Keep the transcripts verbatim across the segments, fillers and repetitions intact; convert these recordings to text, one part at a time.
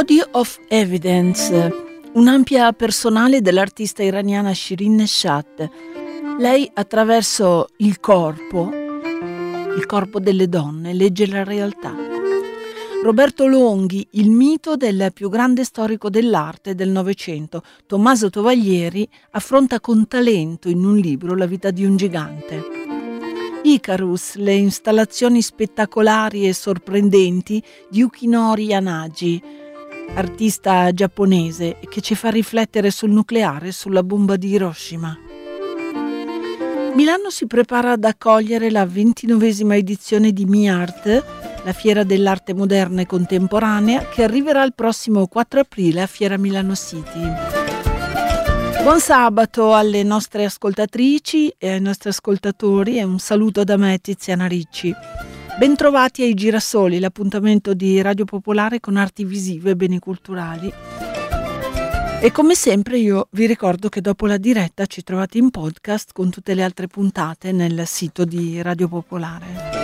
Body of Evidence, un'ampia personale dell'artista iraniana Shirin Neshat. Lei attraverso il corpo, il corpo delle donne, legge la realtà. Roberto Longhi, il mito del più grande storico dell'arte del Novecento, Tommaso Tovaglieri, affronta con talento in un libro la vita di un gigante. Icarus, le installazioni spettacolari e sorprendenti di Yukinori Yanagi, artista giapponese che ci fa riflettere sul nucleare e sulla bomba di Hiroshima. Milano si prepara ad accogliere la ventinovesima edizione di MiArt, la fiera dell'arte moderna e contemporanea, che arriverà il prossimo quattro aprile a Fiera Milano City. Buon sabato alle nostre ascoltatrici e ai nostri ascoltatori e un saluto da me, Tiziana Ricci. Bentrovati ai Girasoli, l'appuntamento di Radio Popolare con arti visive e beni culturali. E come sempre io vi ricordo che dopo la diretta ci trovate in podcast con tutte le altre puntate nel sito di Radio Popolare.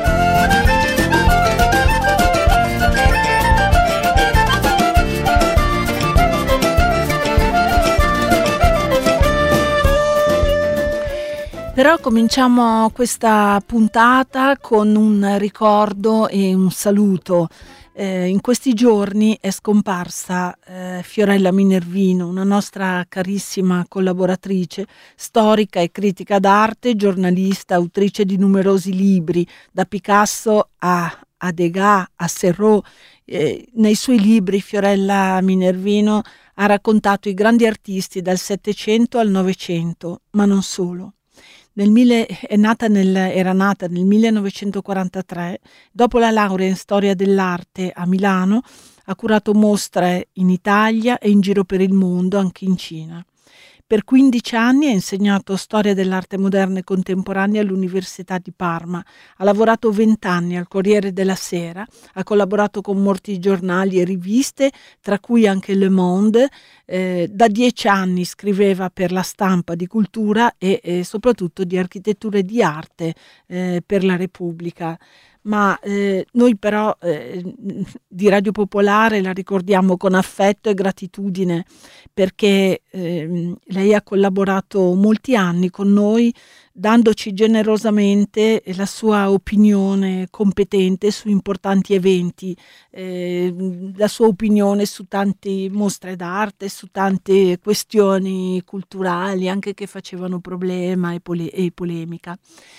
Però cominciamo questa puntata con un ricordo e un saluto. Eh, in questi giorni è scomparsa eh, Fiorella Minervino, una nostra carissima collaboratrice, storica e critica d'arte, giornalista, autrice di numerosi libri, da Picasso a, a Degas, a Serrault. Eh, nei suoi libri Fiorella Minervino ha raccontato i grandi artisti dal Settecento al Novecento, ma non solo. Nel mille, è nata nel, era nata nel millenovecentoquarantatré, dopo la laurea in storia dell'arte a Milano, ha curato mostre in Italia e in giro per il mondo, anche in Cina. Per quindici anni ha insegnato storia dell'arte moderna e contemporanea all'Università di Parma, ha lavorato vent'anni al Corriere della Sera, ha collaborato con molti giornali e riviste, tra cui anche Le Monde. Eh, da dieci anni scriveva per La Stampa di cultura e, e soprattutto di architettura e di arte eh, per la Repubblica. Ma eh, noi però eh, di Radio Popolare la ricordiamo con affetto e gratitudine, perché eh, lei ha collaborato molti anni con noi, dandoci generosamente la sua opinione competente su importanti eventi, eh, la sua opinione su tante mostre d'arte, su tante questioni culturali, anche che facevano problema e, pole- e polemica.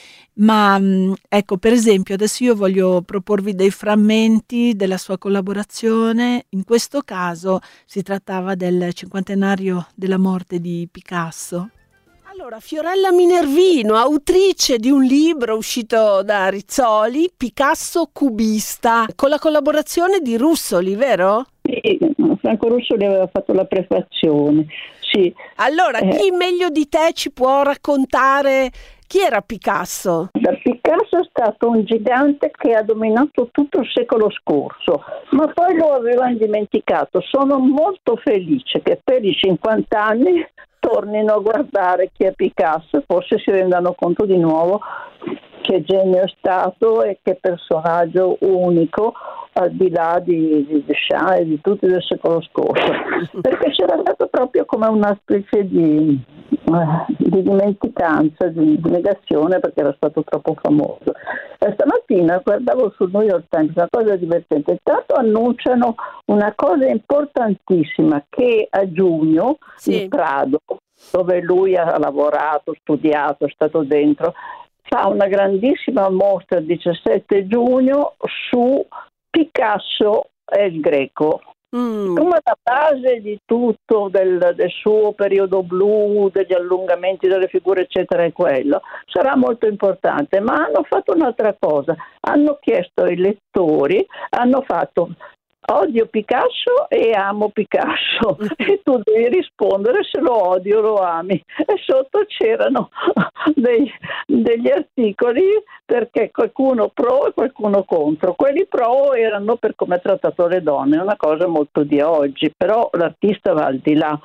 Ma ecco, per esempio, adesso io voglio proporvi dei frammenti della sua collaborazione. In questo caso si trattava del cinquantenario della morte di Picasso. Allora, Fiorella Minervino, autrice di un libro uscito da Rizzoli, Picasso cubista, con la collaborazione di Russoli, vero? Sì, Franco Russoli aveva fatto la prefazione, sì. Allora, eh. chi meglio di te ci può raccontare chi era Picasso? Da Picasso è stato un gigante che ha dominato tutto il secolo scorso, ma poi lo avevano dimenticato. Sono molto felice che per i cinquanta anni tornino a guardare chi è Picasso e forse si rendano conto di nuovo che genio è stato e che personaggio unico, al di là di, di Duchamp e di tutti del secolo scorso, perché c'era stato proprio come una specie di, uh, di dimenticanza, di, di negazione, perché era stato troppo famoso. E stamattina guardavo sul New York Times una cosa divertente. Intanto annunciano una cosa importantissima, che a giugno sì. il Prado, dove lui ha lavorato, studiato, è stato dentro, fa una grandissima mostra il diciassette giugno su Picasso e il Greco. Mm. Come la base di tutto del, del suo periodo blu, degli allungamenti delle figure eccetera, è quello, sarà molto importante. Ma hanno fatto un'altra cosa, hanno chiesto ai lettori, hanno fatto odio Picasso e amo Picasso e tu devi rispondere se lo odi o lo ami, e sotto c'erano dei, degli articoli perché qualcuno pro e qualcuno contro. Quelli pro erano per come ha trattato le donne, una cosa molto di oggi, però l'artista va al di là,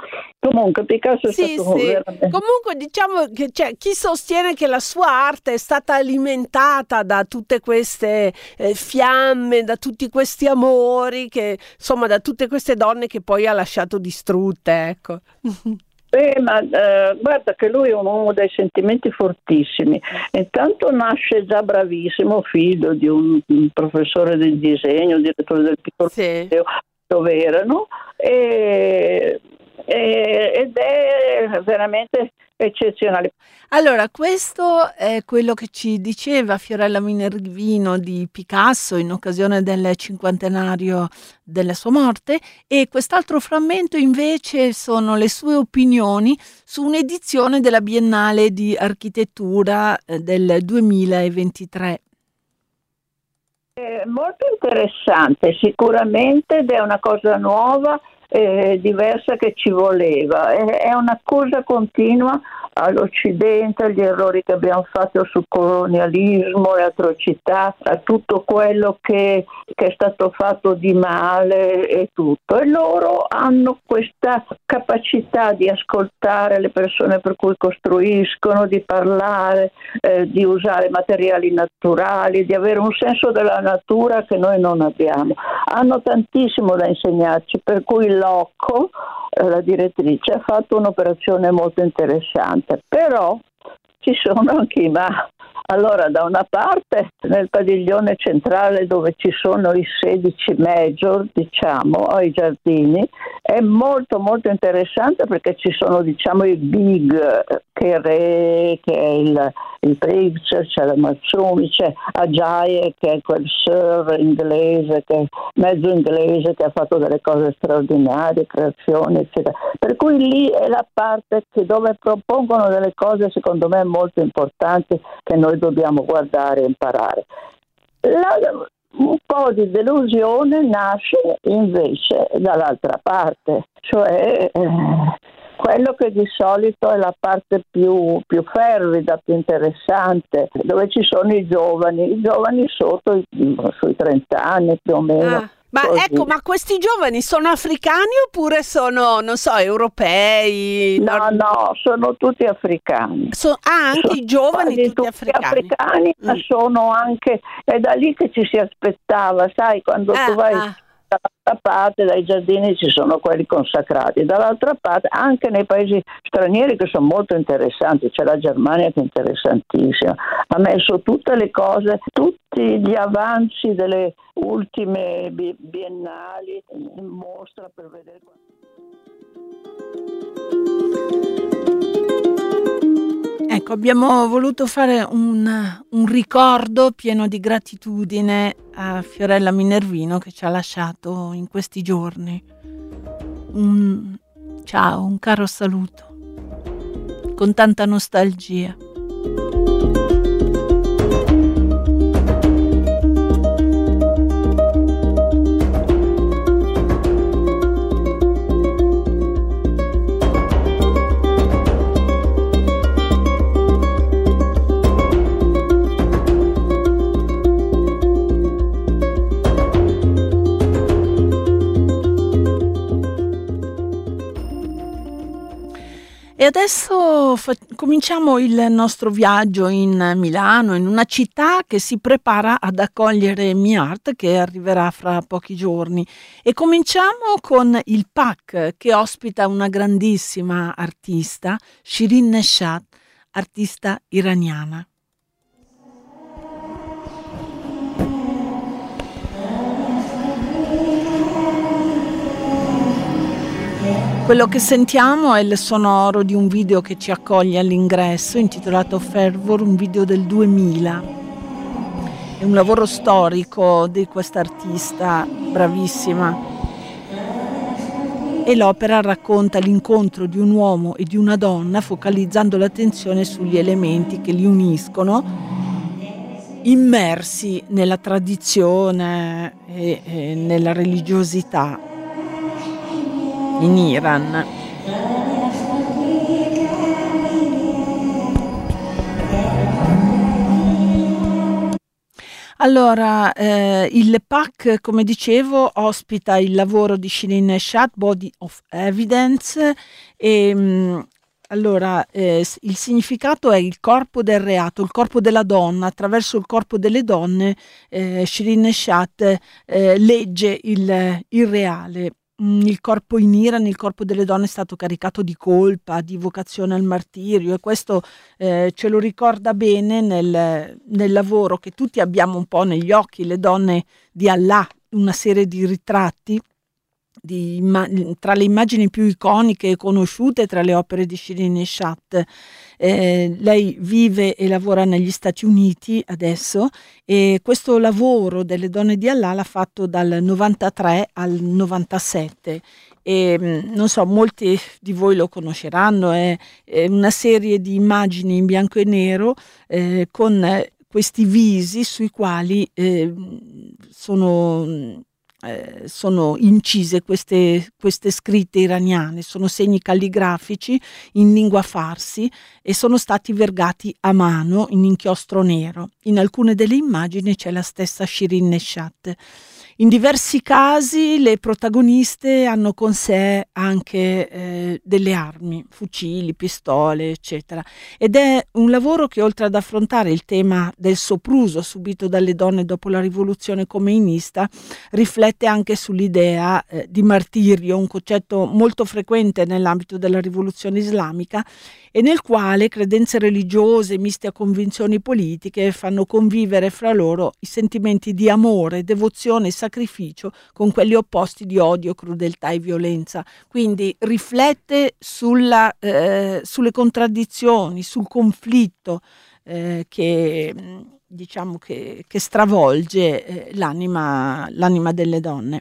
Comunque Picasso è Sì, stato sì. veramente... Comunque diciamo che c'è chi sostiene che la sua arte è stata alimentata da tutte queste eh, fiamme, da tutti questi amori, che insomma da tutte queste donne che poi ha lasciato distrutte, ecco. Eh, ma eh, guarda che lui è un uomo dai sentimenti fortissimi. Intanto nasce già bravissimo, figlio di un, un professore del disegno, direttore del piccolo Sì. museo dove erano, e, e, ed è veramente eccezionale. Allora, questo è quello che ci diceva Fiorella Minervino di Picasso in occasione del cinquantenario della sua morte, e quest'altro frammento invece sono le sue opinioni su un'edizione della Biennale di Architettura eh, del duemilaventitré. È molto interessante sicuramente, ed è una cosa nuova, eh, diversa, che ci voleva. È, è un'accusa continua all'Occidente, agli errori che abbiamo fatto sul colonialismo, le atrocità, a tutto quello che, che è stato fatto di male e tutto. E loro hanno questa capacità di ascoltare le persone per cui costruiscono, di parlare, eh, di usare materiali naturali, di avere un senso della natura che noi non abbiamo. Hanno tantissimo da insegnarci, per cui Locco, la direttrice, ha fatto un'operazione molto interessante, però ci sono anche i ma. Allora, da una parte nel padiglione centrale dove ci sono i sedici major, diciamo, ai giardini, è molto molto interessante perché ci sono, diciamo, i big, che è Re, che è il, il Pritzker, c'è la Mazzumi, c'è Ajaye, che è quel sir inglese, che è mezzo inglese, che ha fatto delle cose straordinarie, creazioni, eccetera. Per cui lì è la parte che dove propongono delle cose, secondo me, molto importanti, che noi dobbiamo guardare e imparare. La, un po' di delusione nasce invece dall'altra parte, cioè eh, quello che di solito è la parte più, più fervida, più interessante, dove ci sono i giovani, i giovani sotto i, sui trenta anni più o meno. Ah. Ma Così. ecco, ma questi giovani sono africani oppure sono, non so, europei? No, nord... no, sono tutti africani. So, ah, anche sono i giovani tutti, tutti africani. africani, Mm. ma sono anche, è da lì che ci si aspettava, sai, quando Ah, tu vai ah. dall'altra parte, dai giardini ci sono quelli consacrati, dall'altra parte anche nei paesi stranieri che sono molto interessanti, c'è la Germania che è interessantissima, ha messo tutte le cose, tutti gli avanzi delle ultime bi- biennali in mostra per vedere. Ecco, abbiamo voluto fare un, un ricordo pieno di gratitudine a Fiorella Minervino che ci ha lasciato in questi giorni. Un ciao, un caro saluto, con tanta nostalgia. E adesso fa- cominciamo il nostro viaggio in Milano, in una città che si prepara ad accogliere MiArt, che arriverà fra pochi giorni. E cominciamo con il P A C, che ospita una grandissima artista, Shirin Neshat, artista iraniana. Quello che sentiamo è il sonoro di un video che ci accoglie all'ingresso, intitolato Fervor, un video del duemila. È un lavoro storico di quest'artista bravissima. E l'opera racconta l'incontro di un uomo e di una donna, focalizzando l'attenzione sugli elementi che li uniscono, immersi nella tradizione e, e nella religiosità in Iran. Allora, eh, il P A C, come dicevo, ospita il lavoro di Shirin Eshat, Body of Evidence, e mh, allora eh, il significato è il corpo del reato, il corpo della donna. Attraverso il corpo delle donne eh, Shirin Eshat eh, legge il, il reale. Il corpo in Iran, il corpo delle donne è stato caricato di colpa, di vocazione al martirio, e questo eh, ce lo ricorda bene nel, nel lavoro che tutti abbiamo un po' negli occhi, Le donne di Allah, una serie di ritratti di, tra le immagini più iconiche e conosciute tra le opere di Shirin Eshat. Eh, lei vive e lavora negli Stati Uniti adesso, e questo lavoro delle donne di Allah l'ha fatto dal novantatré al novantasette, e non so, molti di voi lo conosceranno. È, è una serie di immagini in bianco e nero eh, con questi visi sui quali eh, sono Eh, sono incise queste, queste scritte iraniane, sono segni calligrafici in lingua farsi e sono stati vergati a mano in inchiostro nero. In alcune delle immagini c'è la stessa Shirin Eshat. In diversi casi le protagoniste hanno con sé anche eh, delle armi, fucili, pistole, eccetera. Ed è un lavoro che, oltre ad affrontare il tema del sopruso subito dalle donne dopo la rivoluzione khomeinista, riflette anche sull'idea eh, di martirio, un concetto molto frequente nell'ambito della rivoluzione islamica, e nel quale credenze religiose miste a convinzioni politiche fanno convivere fra loro i sentimenti di amore, devozione e sacrificio con quelli opposti di odio, crudeltà e violenza. Quindi riflette sulla, eh, sulle contraddizioni, sul conflitto eh, che, diciamo che, che stravolge eh, l'anima, l'anima delle donne.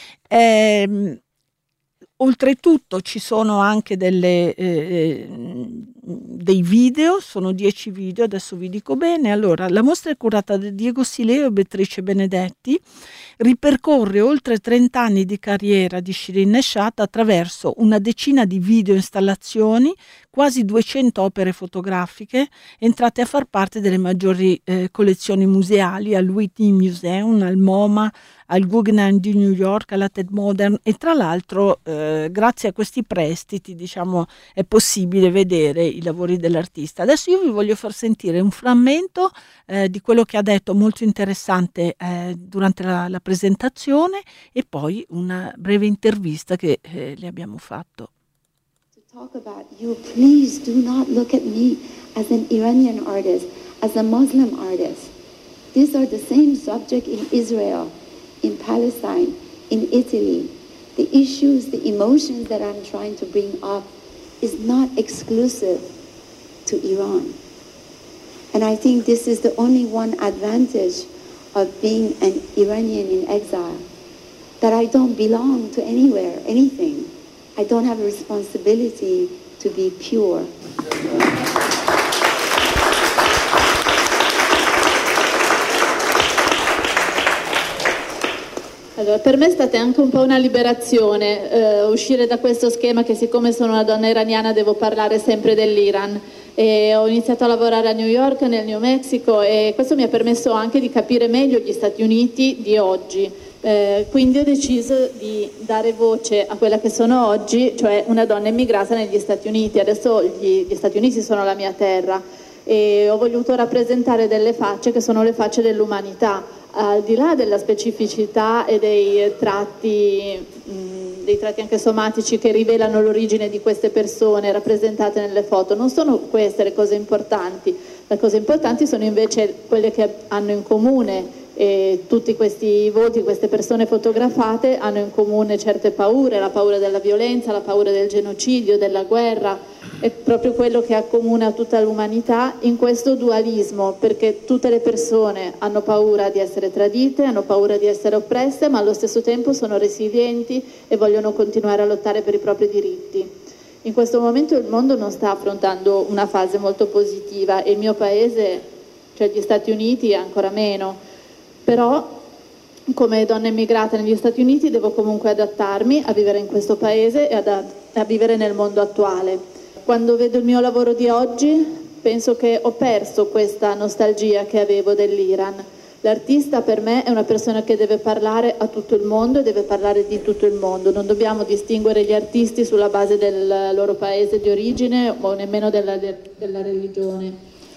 Eh, Oltretutto ci sono anche delle, eh, dei video, sono dieci video, adesso vi dico bene. Allora, la mostra è curata da Diego Sileo e Beatrice Benedetti, ripercorre oltre trenta anni di carriera di Shirin Eshat attraverso una decina di video installazioni, quasi duecento opere fotografiche entrate a far parte delle maggiori eh, collezioni museali, al Whitney Museum, al MoMA, al Guggenheim di New York, alla Tate Modern, e tra l'altro eh, grazie a questi prestiti, diciamo, è possibile vedere i lavori dell'artista. Adesso io vi voglio far sentire un frammento eh, di quello che ha detto, molto interessante eh, durante la, la presentazione, e poi una breve intervista che eh, le abbiamo fatto. To talk about you, please do not look at me as an Iranian artist, as a Muslim artist. These are the same subject in Israel, in Palestine, in Italy. The issues, the emotions that I'm trying to bring up is not exclusive to Iran. And I think this is the only one advantage of being an Iranian in exile, that I don't belong to anywhere, anything. I don't have a responsibility to be pure. Allora, per me è stata anche un po' una liberazione eh, uscire da questo schema che, siccome sono una donna iraniana, devo parlare sempre dell'Iran. E ho iniziato a lavorare a New York, nel New Mexico, e questo mi ha permesso anche di capire meglio gli Stati Uniti di oggi. Eh, quindi ho deciso di dare voce a quella che sono oggi, cioè una donna immigrata negli Stati Uniti. Adesso gli, gli Stati Uniti sono la mia terra, e ho voluto rappresentare delle facce che sono le facce dell'umanità, al di là della specificità e dei tratti, mh, dei tratti anche somatici che rivelano l'origine di queste persone rappresentate nelle foto. Non sono queste le cose importanti. Le cose importanti sono invece quelle che hanno in comune, e tutti questi voti, queste persone fotografate hanno in comune certe paure, la paura della violenza, la paura del genocidio, della guerra. È proprio quello che accomuna tutta l'umanità in questo dualismo, perché tutte le persone hanno paura di essere tradite, hanno paura di essere oppresse, ma allo stesso tempo sono resilienti e vogliono continuare a lottare per i propri diritti. In questo momento il mondo non sta affrontando una fase molto positiva, e il mio paese, cioè gli Stati Uniti, ancora meno. Però, come donna immigrata negli Stati Uniti, devo comunque adattarmi a vivere in questo paese e ad, a vivere nel mondo attuale. Quando vedo il mio lavoro di oggi, penso che ho perso questa nostalgia che avevo dell'Iran. L'artista per me è una persona che deve parlare a tutto il mondo e deve parlare di tutto il mondo. Non dobbiamo distinguere gli artisti sulla base del loro paese di origine o nemmeno della, della religione.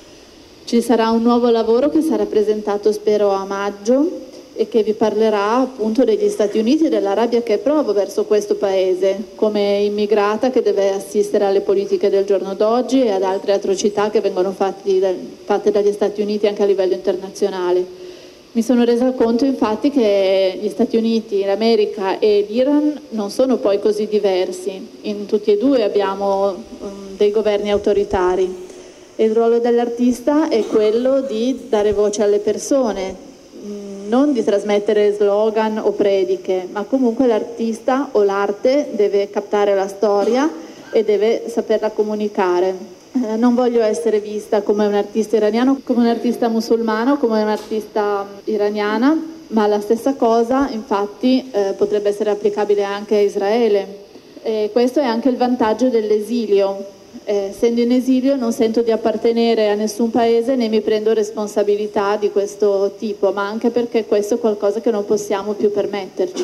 Ci sarà un nuovo lavoro che sarà presentato spero a maggio e che vi parlerà appunto degli Stati Uniti e della rabbia che provo verso questo paese come immigrata che deve assistere alle politiche del giorno d'oggi e ad altre atrocità che vengono fatti, fatte dagli Stati Uniti anche a livello internazionale. Mi sono resa conto infatti che gli Stati Uniti, l'America e l'Iran non sono poi così diversi. In tutti e due abbiamo um, dei governi autoritari e il ruolo dell'artista è quello di dare voce alle persone, non di trasmettere slogan o prediche, ma comunque l'artista o l'arte deve captare la storia e deve saperla comunicare. Eh, non voglio essere vista come un artista iraniano, come un artista musulmano, come un'artista iraniana, ma la stessa cosa infatti eh, potrebbe essere applicabile anche a Israele. E questo è anche il vantaggio dell'esilio. Eh, essendo in esilio non sento di appartenere a nessun paese né mi prendo responsabilità di questo tipo, ma anche perché questo è qualcosa che non possiamo più permetterci.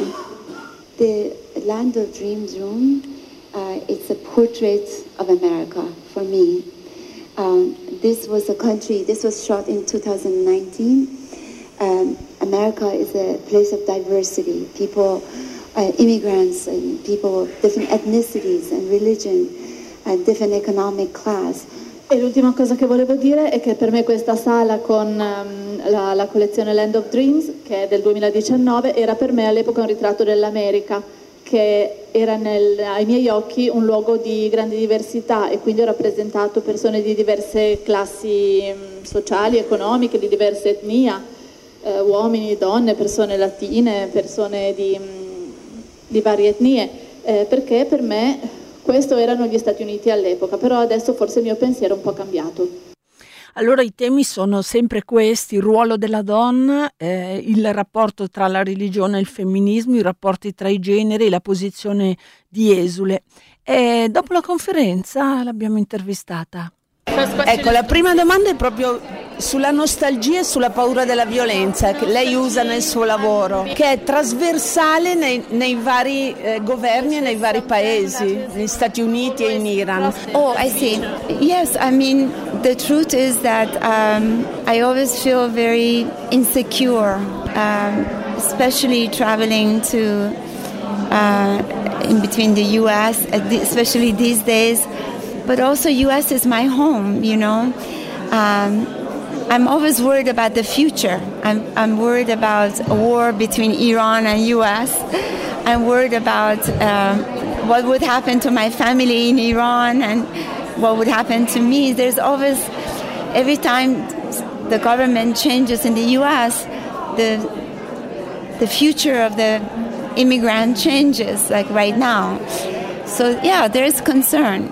The Land of Dreams room, uh, it's a portrait of America for me. Um, this was a country, this was shot in two thousand nineteen. Um, America is a place of diversity, people, uh, immigrants and people of different ethnicities and religion. A different economic class. E l'ultima cosa che volevo dire è che per me questa sala con um, la, la collezione Land of Dreams, che è del duemiladiciannove, era per me all'epoca un ritratto dell'America, che era nel, ai miei occhi un luogo di grande diversità e quindi ho rappresentato persone di diverse classi um, sociali, economiche, di diverse etnia, eh, uomini, donne, persone latine, persone di, um, di varie etnie, eh, perché per me questo erano gli Stati Uniti all'epoca, però adesso forse il mio pensiero è un po' cambiato. Allora i temi sono sempre questi: il ruolo della donna, eh, il rapporto tra la religione e il femminismo, i rapporti tra i generi, la posizione di esule. E dopo la conferenza l'abbiamo intervistata. Ecco, la prima domanda è proprio sulla nostalgia e sulla paura della violenza che lei usa nel suo lavoro, che è trasversale nei, nei vari eh, governi e nei vari paesi, negli Stati Uniti e in Iran. Oh, I see. Yes, I mean, the truth is that um, I always feel very insecure, um, especially traveling to uh, in between the U S, especially these days. But also U S is my home, you know. Um, I'm always worried about the future. I'm, I'm worried about a war between Iran and U S. I'm worried about um, what would happen to my family in Iran and what would happen to me. There's always, every time the government changes in the U S, the, the future of the immigrant changes, like right now. So yeah, there is concern.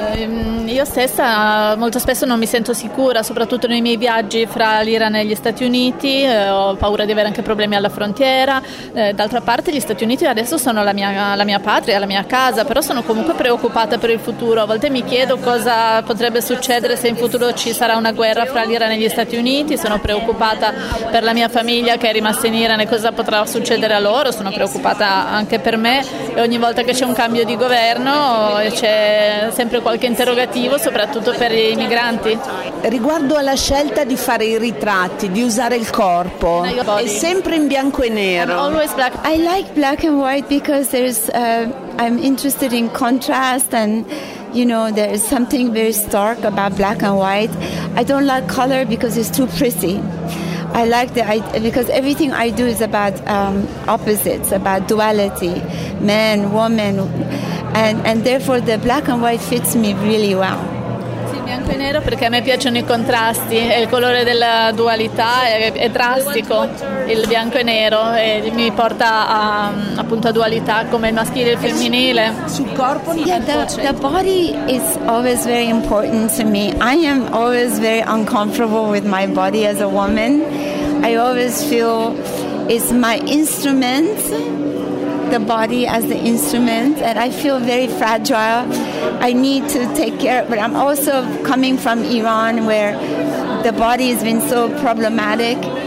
Io stessa molto spesso non mi sento sicura, soprattutto nei miei viaggi fra l'Iran e gli Stati Uniti, eh, ho paura di avere anche problemi alla frontiera. Eh, d'altra parte gli Stati Uniti adesso sono la mia, la mia patria, la mia casa, però sono comunque preoccupata per il futuro. A volte mi chiedo cosa potrebbe succedere se in futuro ci sarà una guerra fra l'Iran e gli Stati Uniti, sono preoccupata per la mia famiglia che è rimasta in Iran e cosa potrà succedere a loro, sono preoccupata anche per me e ogni volta che c'è un cambio di governo c'è sempre qualche interrogativo, soprattutto per i migranti. Riguardo alla scelta di fare i ritratti, di usare il corpo, è sempre in bianco e nero. I like black and white because there's uh, I'm interested in contrast and you know there's something very stark about black and white. I don't like color because it's too pretty. I like the I, because everything I do is about um, opposites, about duality, man, woman, and and therefore the black and white fits me really well. Sì, bianco e nero perché a me piacciono i contrasti e il colore della dualità è, è drastico, il bianco e nero, e mi porta a, appunto a dualità come il maschile e il femminile. Sul corpo yeah, the, the body is always very important to me. I am always very uncomfortable with my body as a woman. I always feel it's my instrument, the body as the instrument, and I feel very fragile. I need to take care, but I'm also coming from Iran where the body has been so problematic.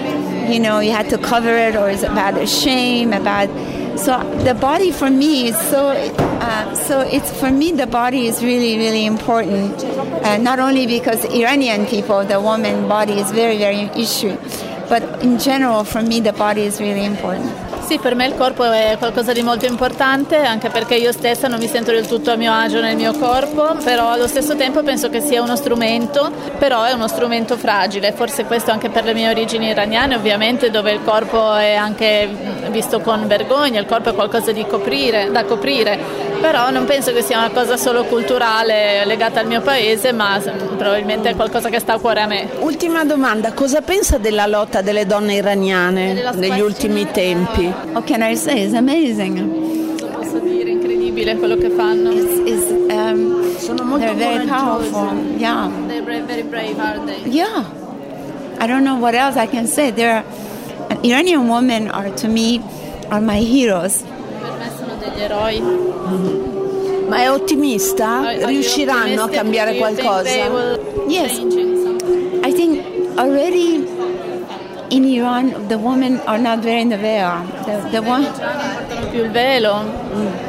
you know, you had to cover it, or is it about a shame, about... So the body for me is so, uh, so it's for me the body is really, really important. Uh, not only because Iranian people, the woman body is very, very issue, but in general for me the body is really important. Sì, per me il corpo è qualcosa di molto importante, anche perché io stessa non mi sento del tutto a mio agio nel mio corpo, però allo stesso tempo penso che sia uno strumento, però è uno strumento fragile, forse questo anche per le mie origini iraniane, ovviamente, dove il corpo è anche visto con vergogna, il corpo è qualcosa di coprire, da coprire, però non penso che sia una cosa solo culturale legata al mio paese, ma probabilmente è qualcosa che sta a cuore a me. Ultima domanda, cosa pensa della lotta delle donne iraniane negli ultimi tempi? What can I say? It's amazing. Cosa posso dire? Incredibile quello che fanno. It's, it's, um, Sono molto they're very powerful. Yeah. They're very, very brave, aren't they? Yeah. I don't know what else I can say. They're Iranian women are to me are my heroes. Per me sono degli eroi. Ma è ottimista? Are- are Riusciranno a optimistic? cambiare Do you think qualcosa? they will Yes. change in something? I think already in Iran the women are not wearing the veil. The, the one. Non portano più il velo.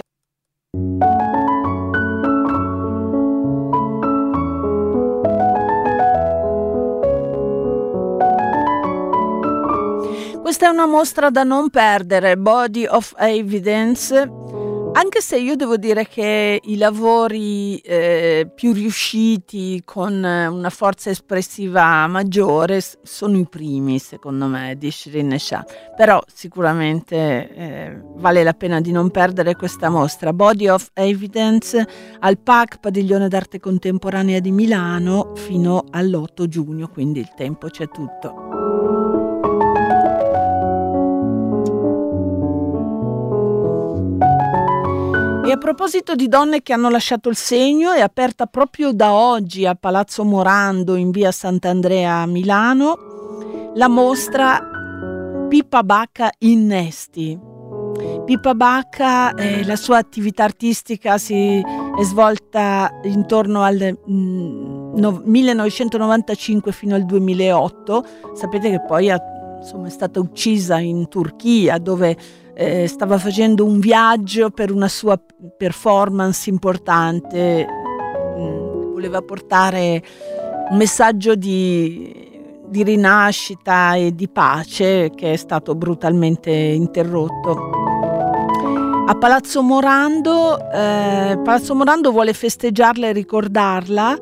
Questa è una mostra da non perdere, Body of Evidence, anche se io devo dire che i lavori eh, più riusciti, con una forza espressiva maggiore, s- sono i primi, secondo me, di Shirin Shah. Però sicuramente eh, vale la pena di non perdere questa mostra, Body of Evidence, al P A C, Padiglione d'Arte Contemporanea di Milano, fino all'otto giugno, quindi il tempo c'è tutto. E a proposito di donne che hanno lasciato il segno, è aperta proprio da oggi a Palazzo Morando in via Sant'Andrea a Milano la mostra Pippa Bacca Innesti. Pippa Bacca, eh, la sua attività artistica si è svolta intorno al mh, no, millenovecentonovantacinque fino al duemilaotto. Sapete che poi ha, insomma, è stata uccisa in Turchia, dove Eh, stava facendo un viaggio per una sua performance importante, mm, voleva portare un messaggio di, di rinascita e di pace che è stato brutalmente interrotto. A Palazzo Morando, eh, Palazzo Morando vuole festeggiarla e ricordarla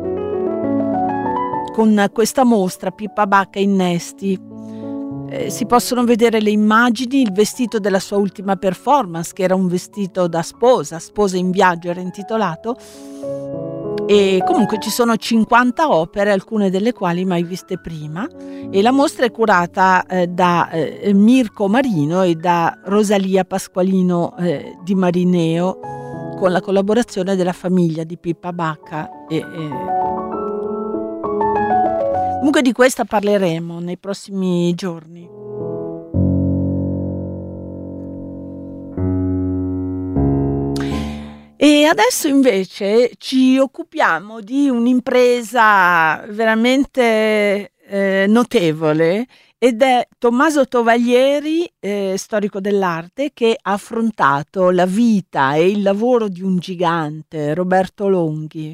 con questa mostra Pippa Bacca Innesti. Eh, si possono vedere le immagini, il vestito della sua ultima performance, che era un vestito da sposa, sposa in viaggio era intitolato, e comunque ci sono cinquanta opere, alcune delle quali mai viste prima, e la mostra è curata eh, da eh, Mirko Marino e da Rosalia Pasqualino eh, di Marineo, con la collaborazione della famiglia di Pippa Bacca e, e comunque di questa parleremo nei prossimi giorni. E adesso invece ci occupiamo di un'impresa veramente eh, notevole, ed è Tommaso Tovaglieri, eh, storico dell'arte, che ha affrontato la vita e il lavoro di un gigante, Roberto Longhi.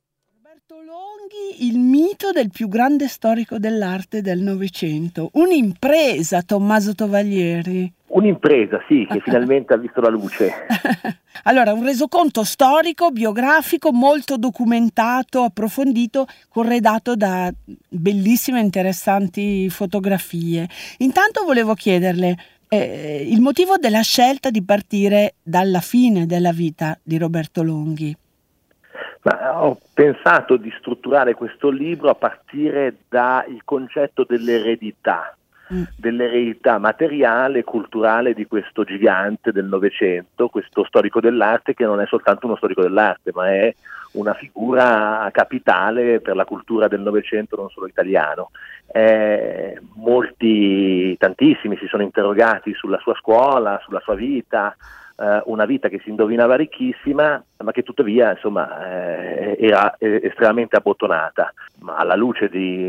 Il mito del più grande storico dell'arte del Novecento. Un'impresa, Tommaso Tovaglieri. Un'impresa, sì, che finalmente ha visto la luce. Allora, un resoconto storico, biografico, molto documentato, approfondito, corredato da bellissime e interessanti fotografie. Intanto volevo chiederle eh, il motivo della scelta di partire dalla fine della vita di Roberto Longhi. Ma ho pensato di strutturare questo libro a partire dal concetto dell'eredità, mm. dell'eredità materiale e culturale di questo gigante del Novecento, questo storico dell'arte, che non è soltanto uno storico dell'arte, ma è una figura capitale per la cultura del Novecento, non solo italiano. Eh, molti, tantissimi si sono interrogati sulla sua scuola, sulla sua vita, una vita che si indovinava ricchissima, ma che tuttavia insomma eh, era estremamente abbottonata. Ma alla luce di,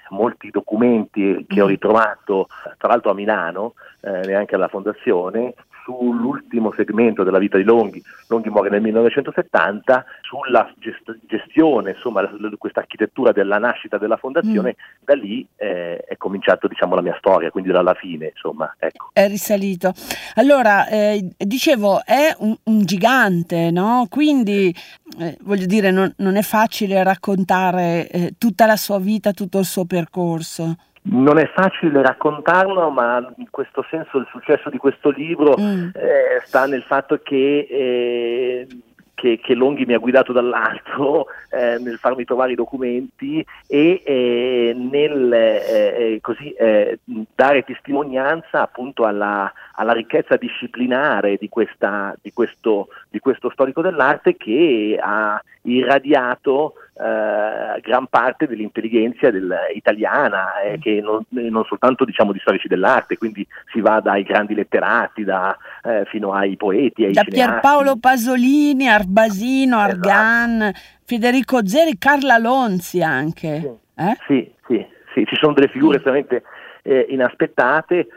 molti documenti che ho ritrovato, tra l'altro a Milano, eh, neanche alla Fondazione, sull'ultimo segmento della vita di Longhi. Longhi muore nel millenovecentosettanta, sulla gest- gestione, insomma, questa architettura della nascita della fondazione, mm. da lì eh, è cominciato, diciamo, la mia storia, quindi dalla fine, insomma, ecco. È risalito. Allora, eh, dicevo, è un, un gigante, no? Quindi, eh, voglio dire, non, non è facile raccontare eh, tutta la sua vita, tutto il suo percorso. Non è facile raccontarlo, ma in questo senso il successo di questo libro mm. eh, sta nel fatto che, eh, che, che Longhi mi ha guidato dall'alto eh, nel farmi trovare i documenti e eh, nel eh, così, eh, dare testimonianza appunto alla, alla ricchezza disciplinare di, questa, di, questo, di questo storico dell'arte, che ha irradiato Uh, gran parte dell'intelligenza del, italiana, eh, che non, non soltanto, diciamo, di storici dell'arte, quindi si va dai grandi letterati da, eh, fino ai poeti, ai da cineasti. Pierpaolo Pasolini, Arbasino, Argan, esatto. Federico Zeri, Carla Lonzi anche. Sì, eh? sì, sì, sì, ci sono delle figure estremamente eh, inaspettate,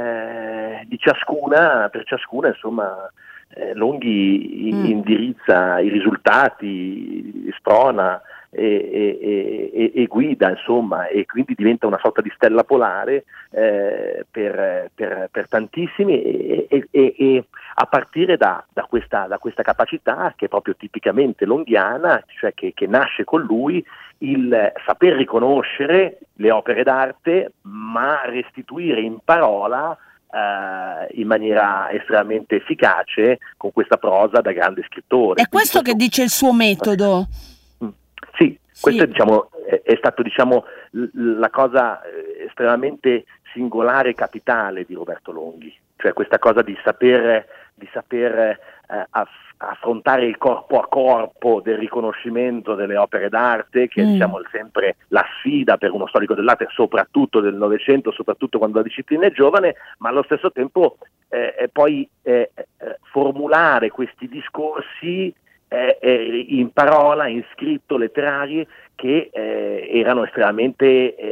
eh, di ciascuna, per ciascuna, insomma. Eh, Longhi mm. indirizza i risultati, sprona e, e, e, e guida, insomma, e quindi diventa una sorta di stella polare eh, per, per, per tantissimi e, e, e, e a partire da, da, questa, da questa capacità che è proprio tipicamente longhiana, cioè che, che nasce con lui, il saper riconoscere le opere d'arte ma restituire in parola Uh, in maniera estremamente efficace con questa prosa da grande scrittore. È questo, questo che dice il suo metodo? Mm. Sì, sì, questo è, diciamo, è, è stato, diciamo, l- la cosa estremamente singolare e capitale di Roberto Longhi, cioè questa cosa di saper, di saper uh, aff- affrontare il corpo a corpo del riconoscimento delle opere d'arte, che mm. è, diciamo, sempre la sfida per uno storico dell'arte, soprattutto del Novecento, soprattutto quando la disciplina è giovane, ma allo stesso tempo eh, poi eh, eh, formulare questi discorsi eh, eh, in parola, in scritto, letterari, che eh, erano estremamente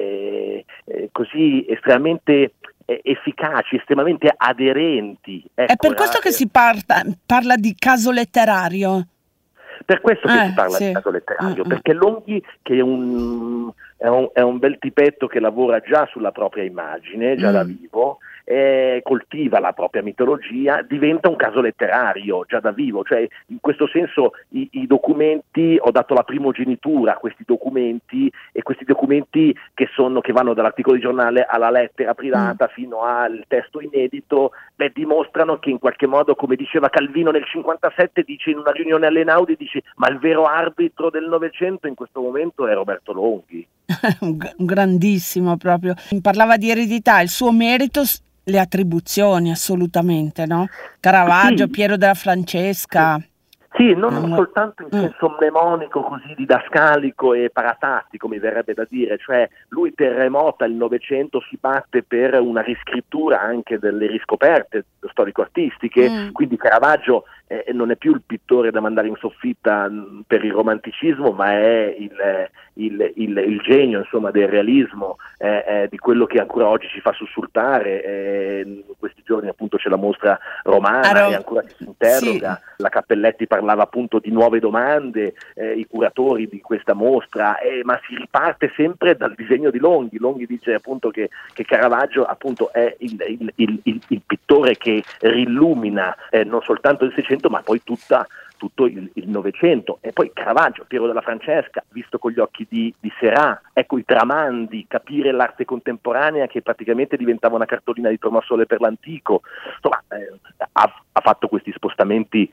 eh, eh, così estremamente efficaci, estremamente aderenti. Ecco, è per questo che si parla, parla di caso letterario. Per questo che eh, si parla sì. di caso letterario, uh-uh. perché Longhi, che è un, è, un, è un bel tipetto che lavora già sulla propria immagine, già mm. da vivo, eh, coltiva la propria mitologia, diventa un caso letterario già da vivo, cioè in questo senso i, i documenti, ho dato la primogenitura a questi documenti, e questi documenti che sono che vanno dall'articolo di giornale alla lettera privata mm. fino al testo inedito, beh, dimostrano che in qualche modo, come diceva Calvino nel cinquantasette, dice in una riunione all'Einaudi, dice ma il vero arbitro del Novecento in questo momento è Roberto Longhi. un grandissimo proprio. Parlava di eredità, il suo merito, le attribuzioni assolutamente, no? Caravaggio, sì. Piero della Francesca. Sì. Sì, non um, soltanto in senso mnemonico, così didascalico e paratattico, mi verrebbe da dire, cioè lui terremota il Novecento, si batte per una riscrittura anche delle riscoperte storico-artistiche, mm. quindi Caravaggio eh, non è più il pittore da mandare in soffitta mh, per il romanticismo, ma è il, il, il, il genio, insomma, del realismo, eh, eh, di quello che ancora oggi ci fa sussultare. Eh, in questi giorni appunto c'è la mostra romana Aro- e ancora ci si interroga, sì. La Cappelletti parlava appunto di nuove domande, eh, i curatori di questa mostra, eh, ma si riparte sempre dal disegno di Longhi. Longhi dice appunto che, che Caravaggio appunto è il, il, il, il, il pittore che rilumina eh, non soltanto il Seicento ma poi tutta tutto il, il Novecento. E poi Caravaggio, Piero della Francesca, visto con gli occhi di, di Seurat, ecco i tramandi, capire l'arte contemporanea che praticamente diventava una cartolina di Tornasole per l'antico. Insomma, eh, ha, ha fatto questi spostamenti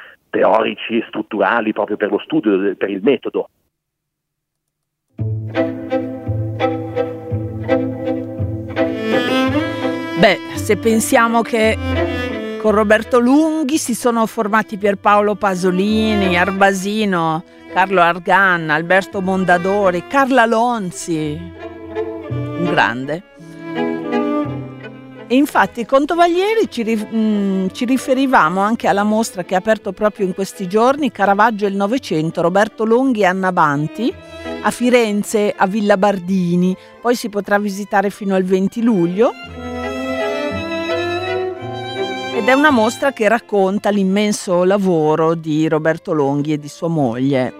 teorici e strutturali proprio per lo studio, per il metodo. Beh, se pensiamo che con Roberto Longhi si sono formati Pierpaolo Pasolini, Arbasino, Carlo Argan, Alberto Mondadori, Carla Lonzi, un grande. E infatti con Tovaglieri ci, ri- mh, ci riferivamo anche alla mostra che ha aperto proprio in questi giorni, Caravaggio e il Novecento, Roberto Longhi e Anna Banti, a Firenze a Villa Bardini, poi si potrà visitare fino al venti luglio. Ed è una mostra che racconta l'immenso lavoro di Roberto Longhi e di sua moglie.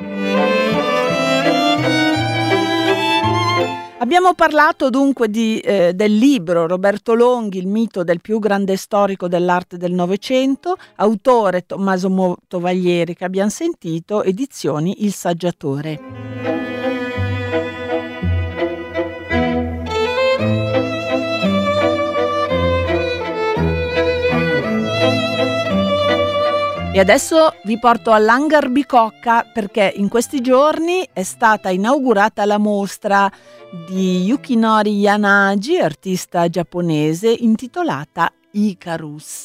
Abbiamo parlato dunque di, eh, del libro Roberto Longhi, il mito del più grande storico dell'arte del Novecento, autore Tommaso Motovaglieri, che abbiamo sentito, edizioni Il Saggiatore. E adesso vi porto all'Hangar Bicocca, perché in questi giorni è stata inaugurata la mostra di Yukinori Yanagi, artista giapponese, intitolata Icarus.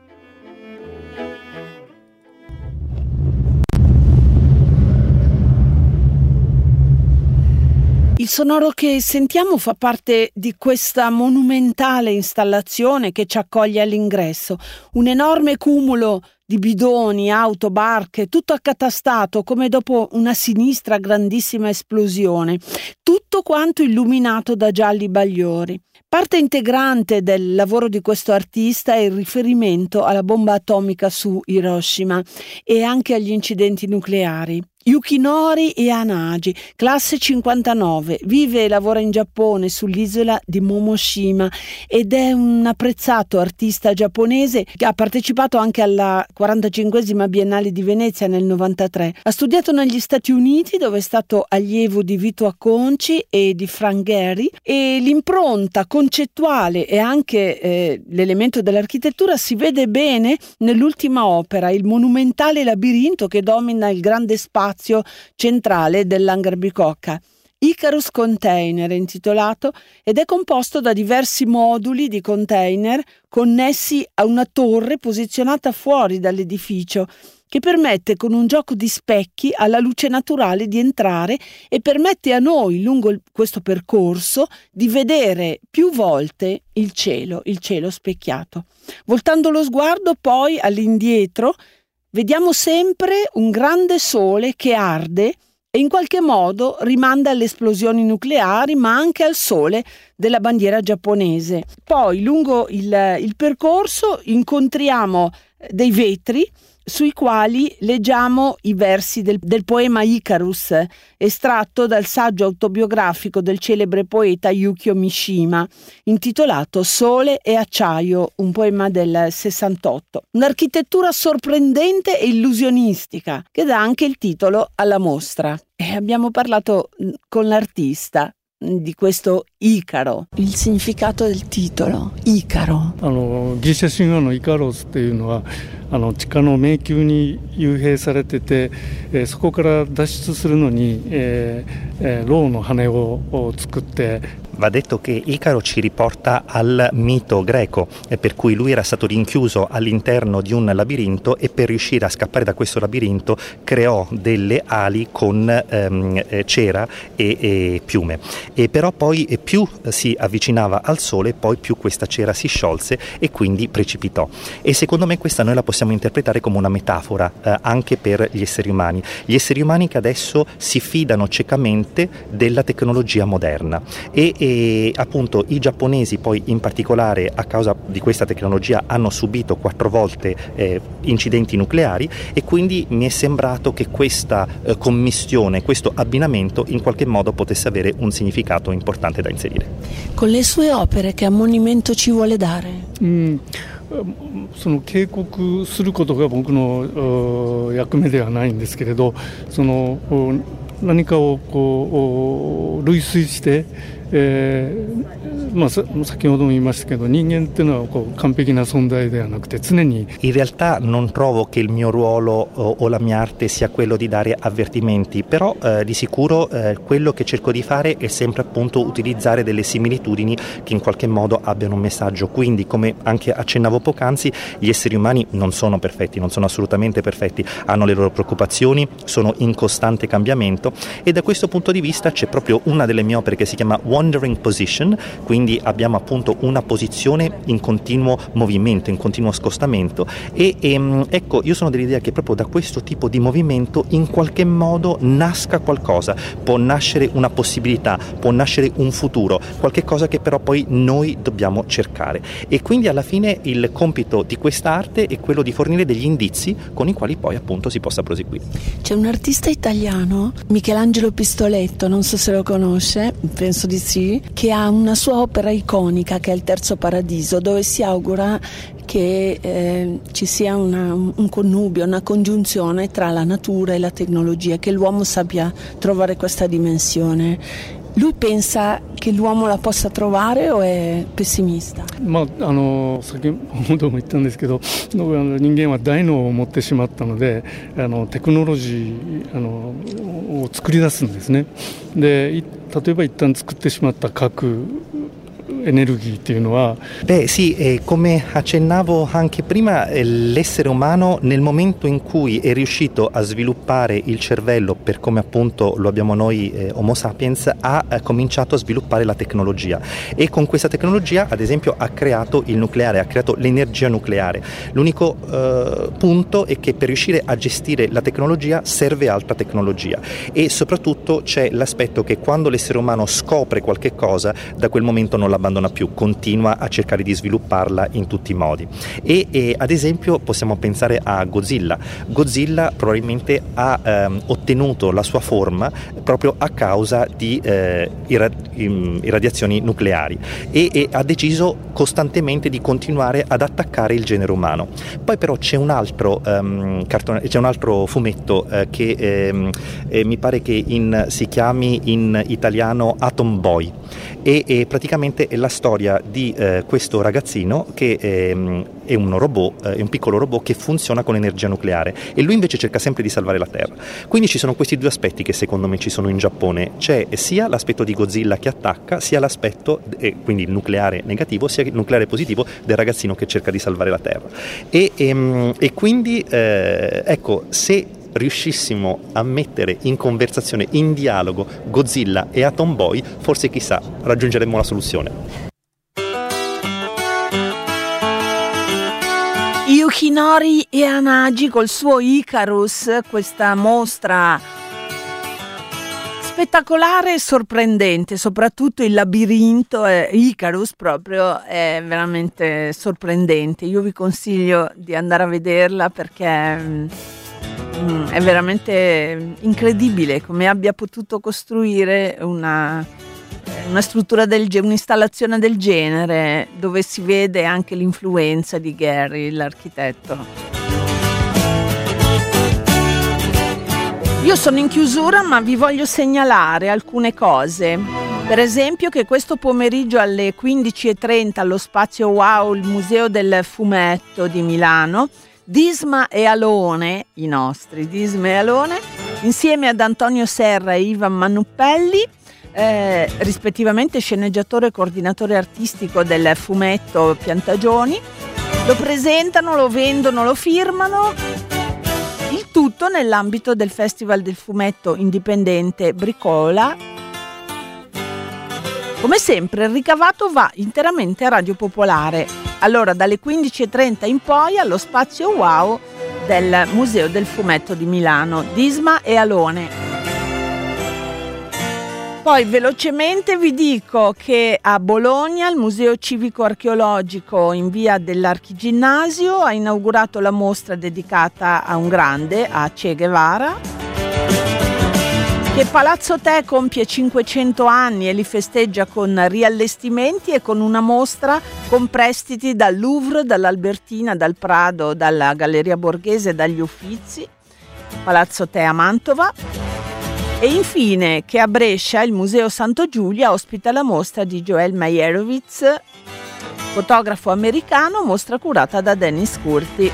Il sonoro che sentiamo fa parte di questa monumentale installazione che ci accoglie all'ingresso, un enorme cumulo di bidoni, auto, barche, tutto accatastato come dopo una sinistra grandissima esplosione, tutto quanto illuminato da gialli bagliori. Parte integrante del lavoro di questo artista è il riferimento alla bomba atomica su Hiroshima e anche agli incidenti nucleari. Yukinori Yanagi, classe cinquantanove, vive e lavora in Giappone sull'isola di Momoshima ed è un apprezzato artista giapponese che ha partecipato anche alla quarantacinquesima Biennale di Venezia nel novantatré. Ha studiato negli Stati Uniti, dove è stato allievo di Vito Acconci e di Frank Gehry, e l'impronta concettuale e anche eh, l'elemento dell'architettura si vede bene nell'ultima opera, il monumentale labirinto che domina il grande spazio centrale dell'Hangar Bicocca. Icarus Container è intitolato ed è composto da diversi moduli di container connessi a una torre posizionata fuori dall'edificio, che permette con un gioco di specchi alla luce naturale di entrare e permette a noi lungo il, questo percorso di vedere più volte il cielo, il cielo specchiato. Voltando lo sguardo poi all'indietro vediamo sempre un grande sole che arde e in qualche modo rimanda alle esplosioni nucleari, ma anche al sole della bandiera giapponese. Poi lungo il, il percorso incontriamo dei vetri sui quali leggiamo i versi del, del poema Icarus, estratto dal saggio autobiografico del celebre poeta Yukio Mishima, intitolato Sole e acciaio, un poema del sessantotto. Un'architettura sorprendente e illusionistica che dà anche il titolo alla mostra. E abbiamo parlato con l'artista di questo Icaro, il significato del titolo Icaro. あのギリシャ神話のイカロスっていうのはあの地下の迷宮に幽閉されてて、えー、そこから脱出するのに、えーえー、ロウの羽を作って Va detto che Icaro ci riporta al mito greco, per cui lui era stato rinchiuso all'interno di un labirinto e per riuscire a scappare da questo labirinto creò delle ali con ehm, cera e, e piume. E però poi più si avvicinava al sole, poi più questa cera si sciolse e quindi precipitò. E secondo me questa noi la possiamo interpretare come una metafora eh, anche per gli esseri umani. Gli esseri umani che adesso si fidano ciecamente della tecnologia moderna e, e appunto i giapponesi poi in particolare a causa di questa tecnologia hanno subito quattro volte eh, incidenti nucleari e quindi mi è sembrato che questa eh, commistione, questo abbinamento in qualche modo potesse avere un significato importante da inserire. Con le sue opere che ammonimento ci vuole dare? Mm. その警告することが僕の役目ではないんですけれど、その何かをこう類推して、えーまあ、先ほども言いましたけど人間っていうのはこう完璧な存在ではなくて常に In realtà non trovo che il mio ruolo o, o la mia arte sia quello di dare avvertimenti, però eh, di sicuro eh, quello che cerco di fare è sempre appunto utilizzare delle similitudini che in qualche modo abbiano un messaggio. Quindi, come anche accennavo poc'anzi, gli esseri umani non sono perfetti, non sono assolutamente perfetti, hanno le loro preoccupazioni, sono in costante cambiamento e da questo punto di vista c'è proprio una delle mie opere che si chiama One wandering position, quindi abbiamo appunto una posizione in continuo movimento, in continuo scostamento e, e ecco, io sono dell'idea che proprio da questo tipo di movimento in qualche modo nasca qualcosa, può nascere una possibilità, può nascere un futuro, qualche cosa che però poi noi dobbiamo cercare, e quindi alla fine il compito di quest'arte è quello di fornire degli indizi con i quali poi appunto si possa proseguire. C'è un artista italiano, Michelangelo Pistoletto, non so se lo conosce, penso di sì, che ha una sua opera iconica che è il Terzo Paradiso, dove si augura che eh, ci sia una, un connubio, una congiunzione tra la natura e la tecnologia, che l'uomo sappia trovare questa dimensione. Lui pensa che l'uomo la possa trovare o è pessimista? まあ、あの先ほども言ったんですけど、人間は大脳を持ってしまったので、あのテクノロジーあのを作り出すんですね。で、例えば一旦作ってしまった核エネルギーっていうのは Beh sì, eh, come accennavo anche prima, eh, l'essere umano nel momento in cui è riuscito a sviluppare il cervello per come appunto lo abbiamo noi eh, Homo sapiens, ha eh, cominciato a sviluppare la tecnologia, e con questa tecnologia ad esempio ha creato il nucleare, ha creato l'energia nucleare. L'unico eh, punto è che per riuscire a gestire la tecnologia serve altra tecnologia, e soprattutto c'è l'aspetto che quando l'essere umano scopre qualche cosa, da quel momento non l'abbandona più, continua a cercare di svilupparla in tutti i modi. E, e ad esempio possiamo pensare a Godzilla. Godzilla probabilmente ha ehm, ottenuto la sua forma proprio a causa di eh, irrad- irradiazioni nucleari, e, e ha deciso costantemente di continuare ad attaccare il genere umano. Poi però c'è un altro um, cartone, c'è un altro fumetto eh, che ehm, eh, mi pare che in, si chiami in italiano Atom Boy, e, e praticamente è la storia di eh, questo ragazzino che ehm, è un robot, eh, è un piccolo robot che funziona con energia nucleare, e lui invece cerca sempre di salvare la Terra. Quindi ci sono questi due aspetti che secondo me ci sono in Giappone: c'è sia l'aspetto di Godzilla che attacca, sia l'aspetto, eh, quindi il nucleare negativo, sia il nucleare positivo del ragazzino che cerca di salvare la Terra. E, ehm, e quindi eh, ecco, se riuscissimo a mettere in conversazione, in dialogo, Godzilla e Atom Boy, forse chissà raggiungeremmo la soluzione. Yukinori Yanagi col suo Icarus, questa mostra spettacolare e sorprendente, soprattutto il labirinto eh, Icarus proprio è veramente sorprendente. Io vi consiglio di andare a vederla perché mm, è veramente incredibile come abbia potuto costruire una, una struttura del genere, un'installazione del genere, dove si vede anche l'influenza di Gehry, l'architetto. Io sono in chiusura, ma vi voglio segnalare alcune cose. Per esempio che questo pomeriggio alle quindici e trenta allo Spazio Wow, il Museo del Fumetto di Milano, Disma e Alone, i nostri Disma e Alone, insieme ad Antonio Serra e Ivan Manuppelli, eh, rispettivamente sceneggiatore e coordinatore artistico del fumetto Piantagioni, lo presentano, lo vendono, lo firmano, il tutto nell'ambito del Festival del Fumetto Indipendente Bricola. Come sempre il ricavato va interamente a Radio Popolare. Allora dalle quindici e trenta in poi allo Spazio Wow del Museo del Fumetto di Milano, Disma e Alone. Poi velocemente vi dico che a Bologna il Museo Civico Archeologico in via dell'Archiginnasio ha inaugurato la mostra dedicata a un grande, a Che Guevara. Che Palazzo Te compie cinquecento anni e li festeggia con riallestimenti e con una mostra con prestiti dal Louvre, dall'Albertina, dal Prado, dalla Galleria Borghese, dagli Uffizi. Palazzo Te a Mantova. E infine che a Brescia il Museo Santo Giulia ospita la mostra di Joel Meyerowitz, fotografo americano, mostra curata da Dennis Curti.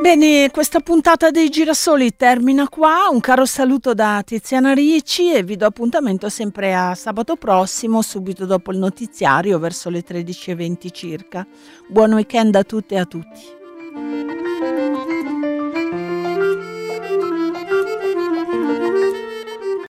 Bene, questa puntata dei Girasoli termina qua. Un caro saluto da Tiziana Ricci e vi do appuntamento sempre a sabato prossimo, subito dopo il notiziario, verso le tredici e venti circa. Buon weekend a tutte e a tutti.